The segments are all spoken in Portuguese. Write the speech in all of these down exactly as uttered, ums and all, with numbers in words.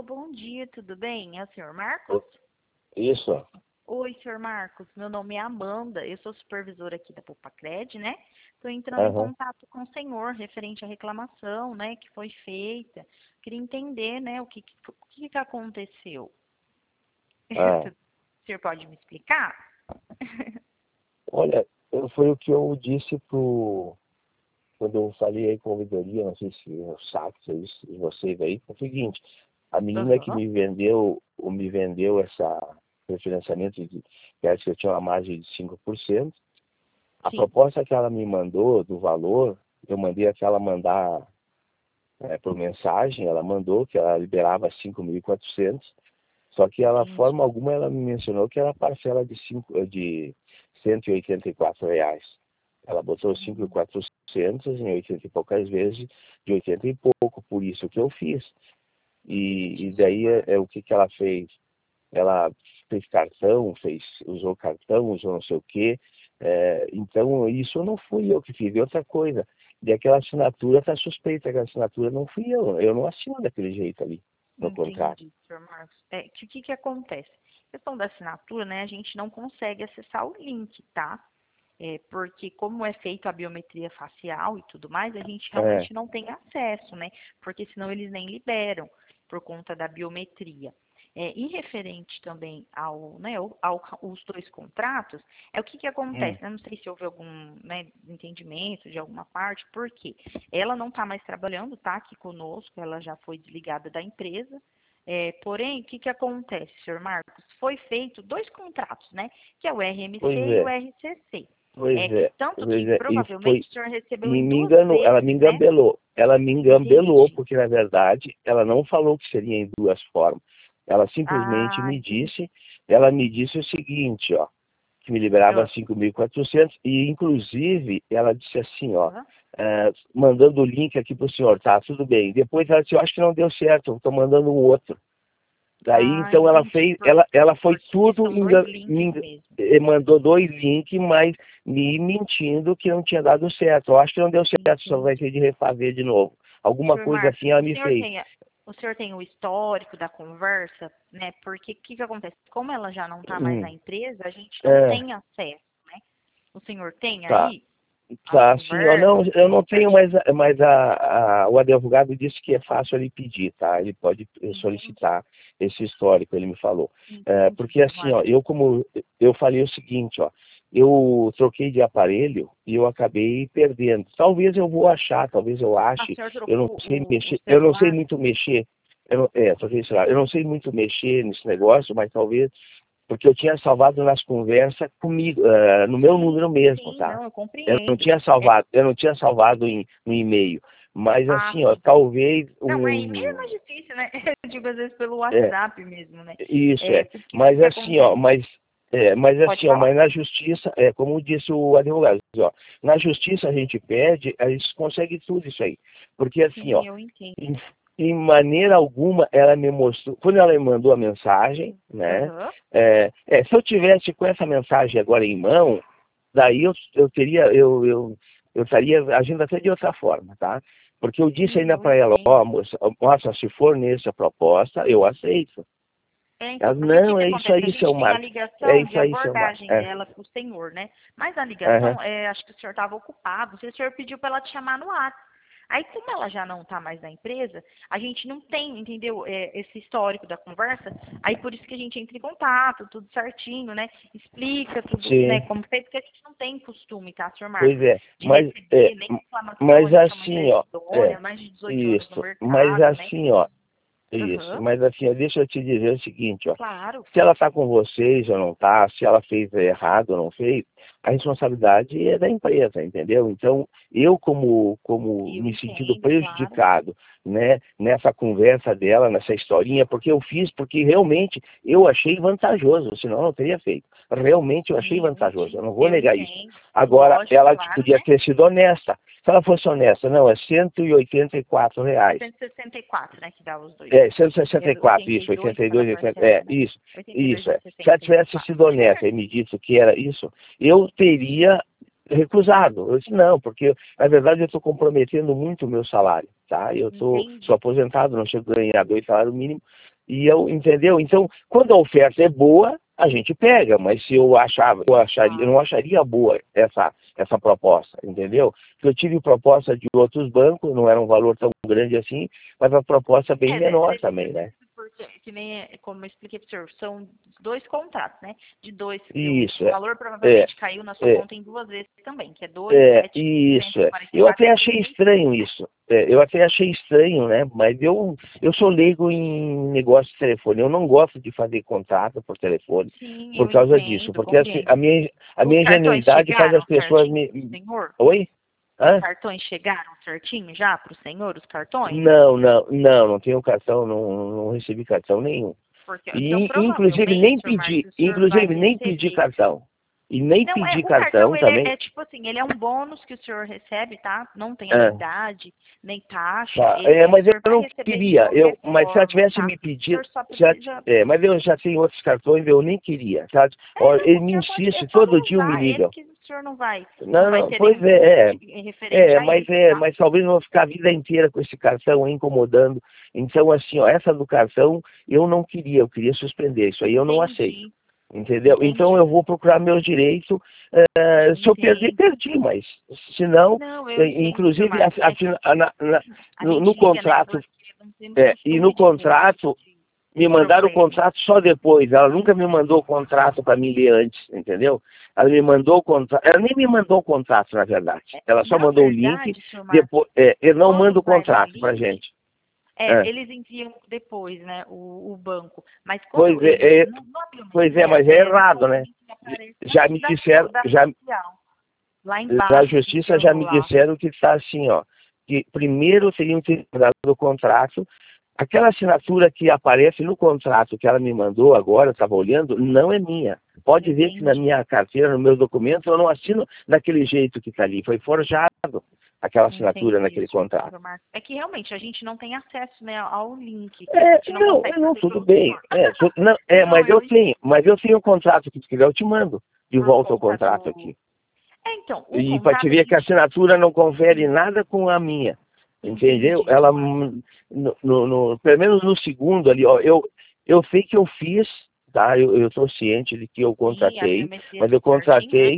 bom dia, tudo bem? É o senhor Marcos? Isso. Oi, senhor Marcos, meu nome é Amanda, eu sou supervisora aqui da Pupacred, né? Estou entrando em Aham. contato com o senhor referente à reclamação, né, que foi feita. Queria entender, né, o que, que, o que que aconteceu. Ah, O senhor pode me explicar? olha, eu- foi o que eu disse pro, quando eu falei aí com a ouvidoria, não sei se o saco, se é isso, de vocês aí, foi o seguinte, a menina que Aham, me vendeu, ou me vendeu essa refinanciamento de que acho que eu tinha uma margem de cinco por cento, a sim. proposta que ela me mandou do valor, eu mandei aquela mandar é, por mensagem, ela mandou que ela liberava cinco mil e quatrocentos. Só que ela, Entendi. forma alguma, ela me mencionou que era parcela de, cinco, de cento e oitenta e quatro reais. Ela botou cinco mil e quatrocentos em oitenta e poucas vezes, de oitenta e pouco, por isso que eu fiz. E, Entendi, e senhor daí é, Marcos. é o que, que ela fez? Ela fez cartão, fez, usou cartão, usou não sei o quê. É, então, isso não fui eu que fiz. E outra coisa, e aquela assinatura está suspeita, aquela assinatura não fui eu. Eu não assino daquele jeito ali, no contrato. Entendi, senhor Marcos. É, que o que que acontece? A questão da assinatura, né, a gente não consegue acessar o link, tá? É, porque como é feito a biometria facial e tudo mais, a gente É, realmente não tem acesso, né? Porque senão eles nem liberam por conta da biometria. É, e referente também ao, né, ao, ao- os dois contratos, é o que que hum, acontece, né? Não sei se houve algum, né, entendimento de alguma parte, porque ela não está mais trabalhando, tá, aqui conosco, ela já foi desligada da empresa. É, porém, o que que acontece, senhor Marcos? Foi feito dois contratos, né? Que é o pois R M C e o é. R C C. Pois É que é, tanto que pois é, e provavelmente foi, o senhor recebeu e em me duas enganou, ela me vezes, né? engambelou, ela me engambelou, Entendi. porque na verdade ela não falou que seria em duas formas. Ela simplesmente Ah, me entendi. disse, ela me disse o seguinte, ó, que me liberava Ah, cinco mil e quatrocentos e inclusive ela disse assim, ó, aham. eh, mandando o link aqui para o senhor, tá, tudo bem. Depois ela disse, eu acho que não deu certo, eu estou mandando um outro. Daí, Ah, então, ela entendi. fez, Por- ela, ela foi porque tudo, são dois engan- me links engan- mesmo. eh, mandou dois links, mas me mentindo que não tinha dado certo. Eu acho que não deu certo, só vai Entendi. ter de refazer de novo. Alguma senhor coisa Marcos, assim ela o me senhor fez. tem, a- o senhor tem o histórico da conversa, né? Porque o que que acontece? Como ela já não está mais na Hum, empresa, a gente não é, tem acesso, né? O senhor tem tá. aí as Tá, sim, ó, não, conversas, eu tudo não tenho, certinho? mas, mas a, a- o advogado disse que é fácil ele pedir, tá? Ele pode Entendi. solicitar esse histórico, ele me falou. É, Entendi, porque senhor assim, ó, Marcos. eu como eu falei o seguinte, ó, eu troquei de aparelho e eu acabei perdendo. Talvez eu vou achar, talvez eu A ache, senhora eu não trocou sei o, o mexer, eu não sei celular? muito mexer. Eu não, é, troquei de celular. Eu não sei muito mexer nesse negócio, mas talvez porque eu tinha salvado nas conversas comigo, eh, no meu Sim, número mesmo, sim, tá? não, eu Eu não compreendo. tinha É, salvado, eu não tinha salvado em, no e-mail. Mas ah, assim, ó, sim. talvez Não, mas e-mail é um. mais difícil, né? Eu digo às vezes pelo É, WhatsApp mesmo, né? isso É, é. porque o que, Mas que assim, ó, acontece? mas, é, mas Pode assim, ó, falar. mas na justiça, é, como disse o advogado, ó, na justiça a gente pede, a gente consegue tudo isso aí. Porque assim, ó, Sim, eu entendo. em, em maneira alguma ela me mostrou, quando ela me mandou a mensagem, né? Aham. É, é, se eu tivesse com essa mensagem agora em mão, daí eu, eu teria, eu, eu, eu estaria agindo até de outra forma, tá? Porque eu disse Sim, ainda eu para ela, ó, entendo. moça, moça, se for nessa proposta, eu aceito. É, então, Ela, porque o que, não, que é isso acontece? A aí, seu gente tem a Marcos. É ligação de isso aí, seu Marcos. abordagem É. dela com o senhor, né? Mas a Aham. ligação, é, acho que o senhor estava ocupado. Não sei se o senhor pediu para ela te chamar no ar. Aí, como ela já não está mais na empresa, a gente não tem, entendeu, é, esse histórico da conversa. Aí, por isso que a gente entra em contato, tudo certinho, né? Explica tudo, né, Sim, como feito, porque a gente não tem costume, tá, senhor pois Marcos, é. de Mas, é, receber nem reclamação. A mas gente é uma assim, empresa ó, idônea, é, mais de dezoito anos no isso. Mas mercado, né? assim, ó, isso. Aham, Mas assim, ó, deixa eu te dizer o seguinte, ó. claro. Se ela está com vocês ou não está, se ela fez errado ou não fez, a responsabilidade é da empresa, entendeu? Então, eu como, como Eu me sentindo entendo, claro. prejudicado, né, nessa conversa dela, nessa historinha, porque eu fiz, porque realmente eu achei vantajoso, senão eu não teria feito. Realmente eu achei Sim, eu vantajoso, eu entendo. não vou Eu negar isso. entendo. Agora, Lógico, ela claro, podia né? ter sido honesta. Se ela fosse honesta, não, é cento e oitenta e quatro reais. cento e sessenta e quatro, né, que dá os dois. É, Que é cento e sessenta e quatro, oitenta e isso, dois oitenta e dois, cada oitenta, parcela, é, né? isso, oitenta e dois isso, vezes é. Se ela sessenta e tivesse quatro. sido honesta e me dito que era isso, eu teria recusado. Eu disse, não, porque na verdade eu estou comprometendo muito o meu salário, tá? Eu tô, sou Entendi. aposentado, não chego a ganhar dois salários mínimos, E eu, entendeu? Então, quando a oferta é boa, a gente pega, mas se eu achava, eu acharia, eu não acharia boa essa, essa proposta, entendeu? Porque eu tive proposta de outros bancos, não era um valor tão grande assim, mas a proposta bem É, menor deve ser também, né? porque, que nem, é, como eu expliquei para o senhor, são dois contratos, né? De dois, Isso, o é. valor É, provavelmente caiu na sua é. conta em duas vezes também, que é É, dois mil setecentos isso, e é. quarenta e Eu quatro até e achei trinta e estranho cinco, né? isso. É, eu até achei estranho, né? Mas eu, eu sou leigo em negócio de telefone. Eu não gosto de fazer contato por telefone Sim, por eu causa disso. entendo, Porque assim, a compreendo. minha, a Os minha cartões ingenuidade faz as chegaram pessoas certinho me. para o senhor? Oi? Os Hã? cartões chegaram certinho já para o senhor, os cartões? Não, não, não, não tenho cartão, não, não recebi cartão nenhum. Porque, então, E, inclusive, provavelmente, nem senhor pedi, Márcio, o senhor vai inclusive, nem pedi receber. cartão. E nem Não, é, pedi o cartão, cartão ele é, também. é tipo assim, ele é um bônus que o senhor recebe, tá? Não tem Ah. anuidade, nem taxa, Tá, ele, é, é, o mas eu senhor vai não receber de queria. qualquer Eu, mas se ela forma, tivesse tá? me O senhor pedido, só já, precisa... é, mas eu já tenho outros cartões, eu nem queria, sabe? É, Ó, não, ele o me senhor pode, é insiste, só todo não dia me usar ele ligam. que o senhor não vai, não Não, vai não, ter pois nenhum é, custo de- referente é, a mas isso, é, tá? mas talvez eu vou ficar a vida inteira com esse cartão aí incomodando. Então, assim, ó, essa do cartão eu não queria, eu queria suspender, isso aí eu não aceito. Entendi, Entendeu? Então entendi, eu vou procurar meus direitos. eh, se eu perder, entendo. perdi, mas se não, Não, eu eh, entendo, senhor inclusive a- Márcio. É, a- na- na- a no, no gente liga, né, contrato, porque não temos é, e no costume de ter esse tipo contrato de me mandaram o problema. contrato só depois. Ela nunca me mandou o contrato para mim ler antes, entendeu? Ela me mandou o contrato. Ela nem me mandou o contrato, na verdade. É, Ela só na mandou o link. verdade, senhor Márcio, Depois, é, ele não quando manda o vai no contrato para link, gente. é, É. eles enviam depois, né, o, o banco. Mas Pois quando eles, é, é, no, no pois é, biometria, mas é é, errado, depois o né? link aparece na Já me disseram, da, da já, social, lá da embaixo, assim, justiça você já me rolar. disseram que está assim, ó, que primeiro teriam que mandar o contrato. Aquela assinatura que aparece no contrato que ela me mandou agora, eu estava olhando, não é minha. Pode ver que na Entendi. minha carteira, no meu documento, eu não assino daquele jeito que está ali. Foi forjado aquela assinatura Entendi, naquele senhor contrato. Marcos. É que realmente a gente não tem acesso, né, ao link. A É, gente não não, consegue é, não, fazer tudo pelo bem. senhor. É, tu- não, é, Não, mas eu eu tenho, mas eu tenho o contrato que tu quiser, eu te mando de por volta o conta contrato do. aqui. É, então, o E para te contrato a ver que a gente assinatura não confere sim, nada com a minha. Entendeu? entendi, Ela, senhor Marcos. hum, no, no, no- pelo menos no segundo ali, ó, eu, eu sei que eu fiz, tá? Eu estou ciente de que eu Sim, a contratei, biometria mas eu tudo certinho, né? contratei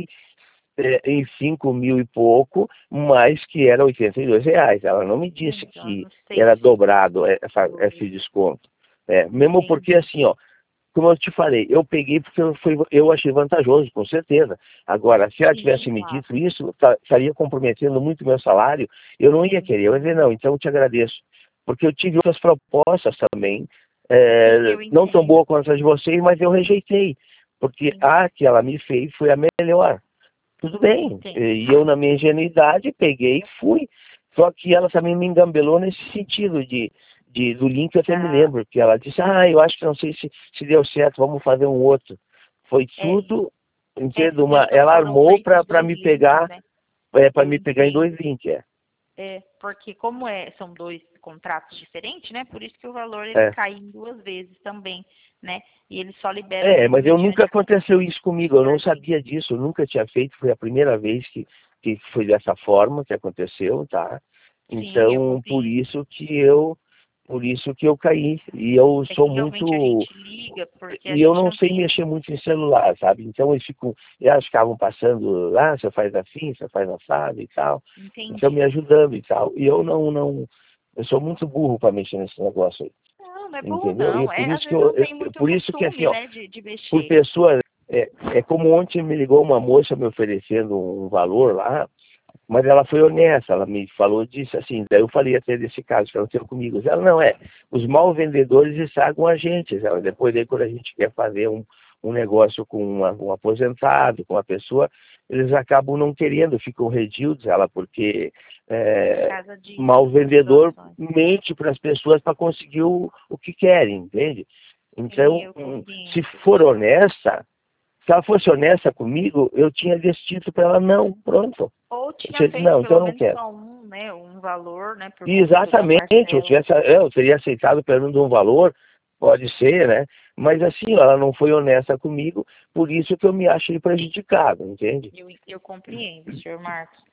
é, em cinco mil e pouco, mas que era oitenta e dois reais. Ela não me É, disse então, eu que não sei era se dobrado essa, esse foi. desconto. É, mesmo porque Entendi. assim, ó, como eu te falei, eu peguei porque eu, fui, eu achei vantajoso, com certeza. Agora, se ela Sim, tivesse me claro. dito isso, tá- estaria comprometendo muito meu salário, eu não ia querer. Eu ia dizer, Entendi. não, então eu te agradeço. Porque eu tive outras propostas também, Sim, é, eu não tão entendo. boas quanto as de vocês, mas eu rejeitei. Porque Sim, a que ela me fez foi a melhor. Tudo bem. entendo. E eu, na minha ingenuidade, peguei e fui. Só que ela também me engambelou nesse sentido de, de do link, eu até me Ah, lembro, que ela disse, ah, eu acho que não sei se, se deu certo, vamos fazer um outro. Foi é, tudo, é entendo, sim, uma, então ela foram armou feitos para dois me links, pegar, né? é, para Eu me pegar em entendo. dois links, é. É, porque como é, são dois contratos diferentes, né? Por isso que o valor ele É. cai em duas vezes também, né? E eles só liberam É, mesmo mas eu nunca mediante a aconteceu isso comigo, eu não certinho. sabia disso, eu nunca tinha feito, foi a primeira vez que, que foi dessa forma que aconteceu, tá? Sim, eu Então, por compreendo. isso que eu, por isso que eu caí. E eu É sou que realmente a muito, gente liga porque a e eu gente não não sei tem. mexer muito em celular, sabe? Então eles ficam, elas ficavam passando, ah, você faz assim, você faz assado e tal, então me Entendi. ajudando e tal. E eu não, não, eu sou muito burro para mexer nesse negócio aí, Não, não é burro, entendeu? E é não. por É, às isso que vezes eu, não eu tem muito por isso que assim, costume, ó, né, de, de por mexer. pessoa, é, é como ontem me ligou uma moça me oferecendo um valor lá, mas ela foi honesta, ela me falou disso assim, daí eu falei até desse caso que ela teve comigo. Ela não é, os mal vendedores estragam a gente. Ela, depois daí quando a gente quer fazer um, um negócio com uma, um aposentado, com uma pessoa, eles acabam não querendo, ficam redios, ela, porque Por é, causa disso, mal dessas vendedor situações. mente para as pessoas para conseguir o, o que querem, entende? Sim, Então, eu hum, se compreendo. for honesta, se ela fosse honesta comigo, eu tinha dito para ela, não, pronto. Ou tinha Você disse, feito não, então pelo eu não menos quero. só um, né, um valor, né, por E conta da exatamente, eu, parcela. tivesse, eu teria aceitado pelo menos um valor, pode ser, né? Mas assim, ela não foi honesta comigo, por isso que eu me achei prejudicado, entende? Eu, eu compreendo, senhor Marcos.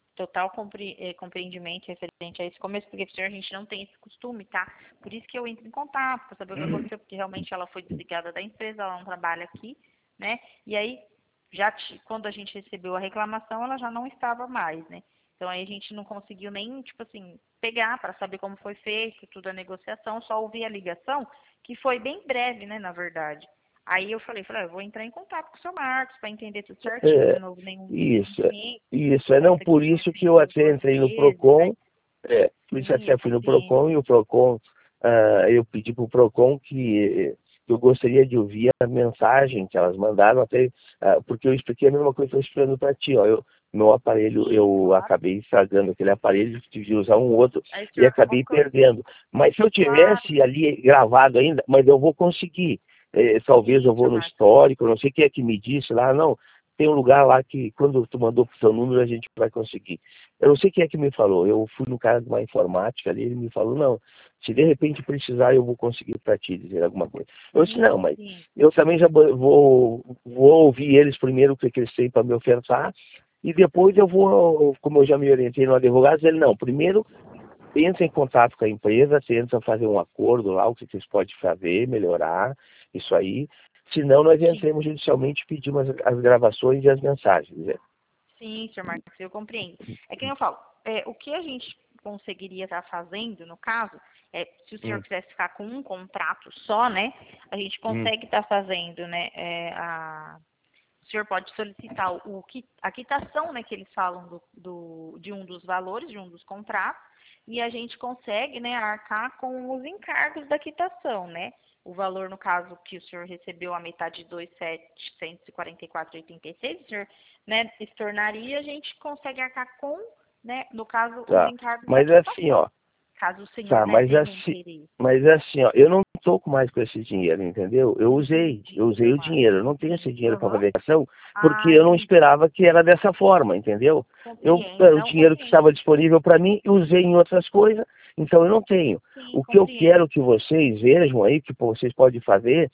total compre, eh, compreendimento referente a esse começo, porque senhor, a gente não tem esse costume, tá? Por isso que eu entro em contato, para saber o que aconteceu, porque realmente ela foi desligada da empresa, ela não trabalha aqui, né? E aí, já t- quando a gente recebeu a reclamação, ela já não estava mais, né? Então aí a gente não conseguiu nem, tipo assim, pegar para saber como foi feito, tudo a negociação, só ouvi a ligação, que foi bem breve, né, na verdade. Aí eu falei, falei, ah, eu vou entrar em contato com o seu Marcos para entender tudo certinho, É, se não houve nenhum isso, é, impedimento, isso. É não essa por questão isso que de eu até duas entrei no vezes, né? Procon, é, por isso Sim, eu até fui no compreendo. Procon, e o Procon, ah, eu pedi para o Procon que, que eu gostaria de ouvir a mensagem que elas mandaram, até, ah, porque eu expliquei a mesma coisa que eu estou explicando para ti, ó. Eu, meu aparelho, Sim, eu claro. acabei estragando aquele aparelho, tive de usar um outro Aí o e senhor acabou acabei ficando, perdendo. Mas se eu claro, tivesse ali gravado ainda, mas eu vou conseguir. Eh, talvez sim, eu vou senhor no Marcos. histórico, não sei quem é que me disse lá, não, tem um lugar lá que quando tu mandou pro seu número a gente vai conseguir. Eu não sei quem é que me falou, eu fui no cara de uma informática ali, ele me falou, não, se de repente precisar eu vou conseguir para ti dizer alguma coisa. Eu disse, não, Sim, mas sim. eu também já vou, vou vou ouvir eles primeiro o que que eles têm para me ofertar, e depois eu vou, como eu já me orientei no advogado, ele, não, primeiro entra em contato com a empresa, tenta fazer um acordo lá, o que vocês podem fazer, melhorar isso aí. Senão nós Sim, entremos judicialmente e pedimos as, as gravações e as mensagens. Né? sim, senhor Marcos, eu compreendo. É que nem eu falo, é, o que a gente conseguiria estar fazendo, no caso, é, se o senhor Hum, quisesse ficar com um contrato só, né, a gente hum, consegue estar fazendo, né, é, a, o senhor pode solicitar o, o qui- a quitação, né, que eles falam do, do- de um dos valores, de um dos contratos, e a gente consegue, né, arcar com os encargos da quitação, né? O valor, no caso, que o senhor recebeu a metade de dois mil setecentos e quarenta e quatro vírgula oitenta e seis, o senhor, né, se tornaria, a gente consegue arcar com, né, no caso, os tá. encargos da Mas é assim, quitação, ó. caso o senhor, Tá, né, mas é tenha assim, interesse. mas é assim, ó, eu não estou mais com esse dinheiro, entendeu? Eu usei, eu Entendi, usei senhor o Marcos. dinheiro, eu não tenho esse Sim, dinheiro para aham. fazer ação, porque Ah, eu não entendi. esperava que era dessa forma, entendeu? Eu, Compreendo, eh, o não dinheiro que compreendo. estava disponível para mim, eu usei em outras coisas, então eu não tenho. Sim, O que eu compreendo. quero que vocês vejam aí, que vocês podem fazer,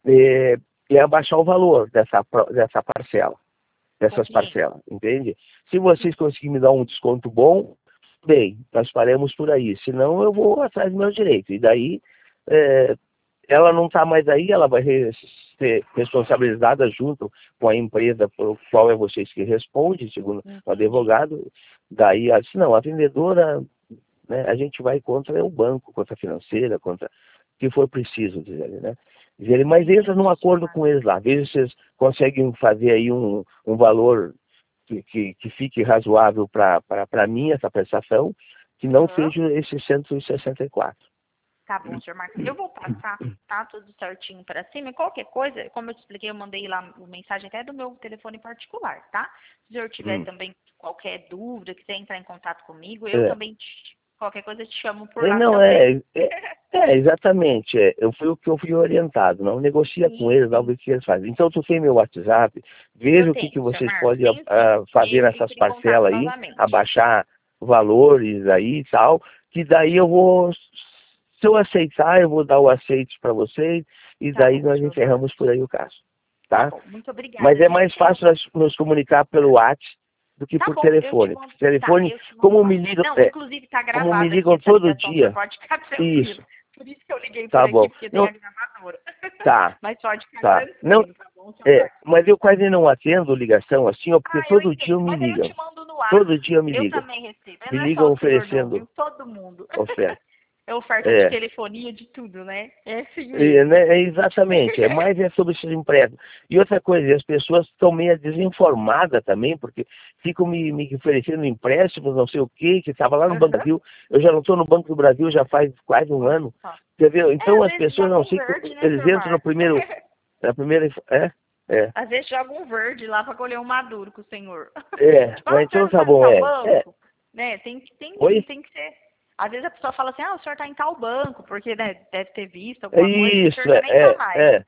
é, é abaixar o valor dessa, pro- dessa parcela, dessas Compreendo. parcelas, entende? Se vocês conseguirem me dar um desconto bom, bem, nós faremos por aí. Senão eu vou atrás do meu direito. E daí, é, ela não está mais aí, ela vai re- ser responsabilizada junto com a empresa por qual é vocês que respondem, segundo o Entendi. advogado. Daí, ela disse, não, a vendedora, né, a gente vai contra o banco, contra a financeira, contra o que for preciso, diz ele, né? Diz ele, mas entra num Entendi, senhor acordo Marcos. com eles lá, veja se vocês conseguem fazer aí um, um valor que, que, que fique razoável para mim, essa prestação, que não Aham. seja esses cento e sessenta e quatro. Tá bom, senhor Marcos. Eu vou passar, tá? Tudo certinho para cima. E qualquer coisa, como eu te expliquei, eu mandei lá uma mensagem até do meu telefone particular, tá? Se o senhor tiver Hum. também qualquer dúvida, quiser entrar em contato comigo, eu É. também, te- qualquer coisa, eu te chamo por É, lá não, também. é, é, é, exatamente, é, eu fui o que eu fui orientado, não negocia com Sim, eles, lá o sim. que eles fazem. Então tu tem meu WhatsApp, Eu veja o que, que tenho, senhor vocês Marcos. podem Tenho sim. ah, E aí fazer eu nessas entro em contato parcelas aí, novamente. abaixar valores aí e tal, que daí eu vou, se eu aceitar, eu vou dar o aceite para vocês, e Tá daí bom, nós senhor Marcos. encerramos por aí o caso, Tá tá? bom. Muito Mas obrigada, é viu? mais Eu fácil nós nos comunicar pelo WhatsApp do que Tá por bom, eu te telefone. mando. Tá, Telefone, eu te mando como lá. me ligam, Não, é, inclusive tá como me gravada aqui ligam essa todo ligação, você dia, pode ficar tranquilo. isso, Por isso que eu liguei por tá aqui, bom. porque tem Não, a gravadora. tá, Mas pode ficar tá. Não, tranquilo, tá bom, seu é, Marcos? mas eu quase não atendo ligação assim, ó, porque Ah, eu todo dia entendo. me Mas aí eu ligam. te mando no ar. Todo dia me Eu ligam. também recebo. Me Não é só ligam o senhor não, oferecendo viu? Todo mundo. oferta. É oferta de É, telefonia, de tudo, né? É assim é, mesmo. né, é exatamente, é mais é sobre esses empréstimos. E outra coisa, as pessoas estão meio desinformadas também, porque ficam me, me oferecendo empréstimos, não sei o quê, que estava lá no Banco do Aham. Brasil. Eu já não estou no Banco do Brasil já faz quase um Olha ano. só. Entendeu? É, às Então as vezes pessoas joga não um sei, verde, né, eles senhor entram no Marcos? primeiro, na primeira, inf- é, é. Às vezes joga um verde lá para colher um maduro com o senhor. É, Ah, mas o senhor então não tá está em bom, tal é. É. banco? Né? Tem, que- tem, Oi? tem que ser. Às vezes a pessoa fala assim, ah, o senhor está em tal banco, porque né, deve ter visto É alguma coisa que o senhor isso, já é, nem está é, mais. é.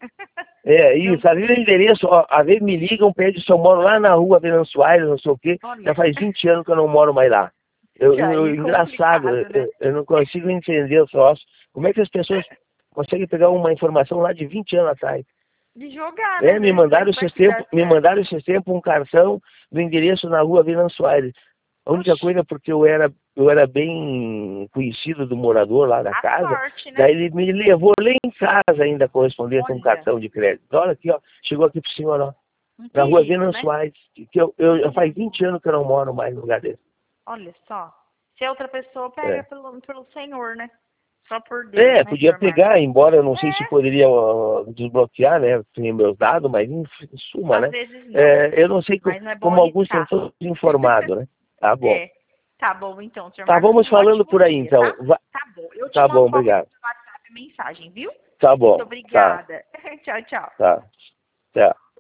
É Não, isso. Às vezes o endereço, ó, às vezes me ligam, pedem se eu moro lá na rua Venâncio Soares, não sei o quê. Já olha, faz vinte anos que eu não moro mais lá. Eu, que eu- aí engraçado, eu, complicado, né? eu não consigo entender o troço. Como é que as pessoas conseguem pegar uma informação lá de vinte anos atrás? De jogar, né? É, Às me vezes mandaram pensa esses que dá tempos, me certo. mandaram esses tempos um cartão do endereço na rua Venâncio Soares. A única Oxi, coisa é porque eu era, eu era bem conhecido do morador lá da a casa, sorte, né? daí ele me levou lá em casa ainda a correspondência com um Olha, cartão de crédito. Olha aqui, ó, chegou aqui pro senhor, ó, um na rua perigo, Venâncio né? Soares, que eu, eu, eu Olha, faz vinte anos que eu não moro mais no lugar desse. olha só. Se a outra pessoa pega É. pelo, pelo Senhor, né? Só por Deus, É, né, podia senhor Márcio? pegar, embora eu não sei se É, poderia ó, desbloquear, né, sem meus dados, mas em em suma, às né, vezes não. é, eu não sei co- Mas não é bom como alguns estão arriscar. todos informados, né. Tá bom. É. Tá bom, então, senhor Tá, Marcos. vamos Um falando ótimo por aí, dia, então. tá? Va- Tá bom. Eu te Tá bom, mando qualquer obrigado. coisa no WhatsApp mensagem, viu? Tá Muito bom, tá, obrigada. Tchau, tchau. tá. Tchau.